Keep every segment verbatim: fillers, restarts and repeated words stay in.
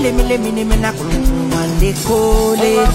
mile mile mine mena kumande kole.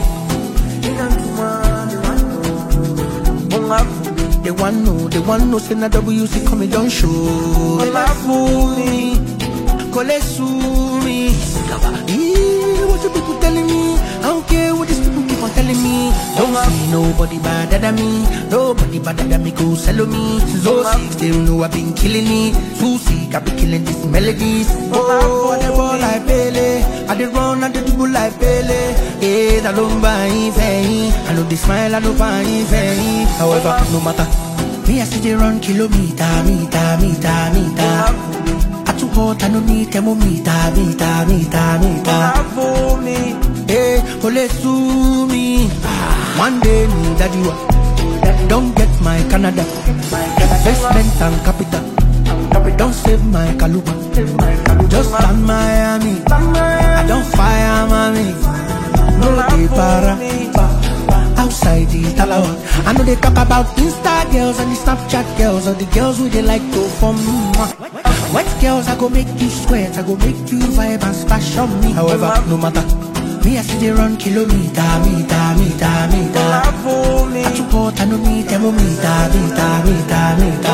They want know, they want know, say na W C come and don't show. Love me, call me. What you people telling me? I don't care what these people keep on telling me. Don't see nobody better than me. Nobody better than me go sell me. So sick, they don't know I've been killing it. So sick, I've been killing these melodies. Oh, I the ball like Pele. I the run, I the double like Pele. Eh, I don't buy anything. I know they smile, I don't buy anything. However, no matter, me I see they run kilometer, meter, meter, meter. I too hot, I no need thermometer, meter, meter, meter. Hey, ole sue me. One day me that you are. Don't get my Canada. Investment and capital. Don't save my Kaluba. Just land Miami. I don't fire mommy. No they para. Outside the Talawa. I know they talk about Insta girls and the Snapchat girls, or the girls who they like to form. Wet girls, I go make you sweat, I go make you vibe and splash on me. However, no matter, me I see they run kilometer, meter, meter, meter. I too hot, I no need thermometer, meter, meter, meter.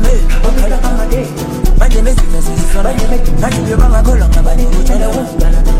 My name is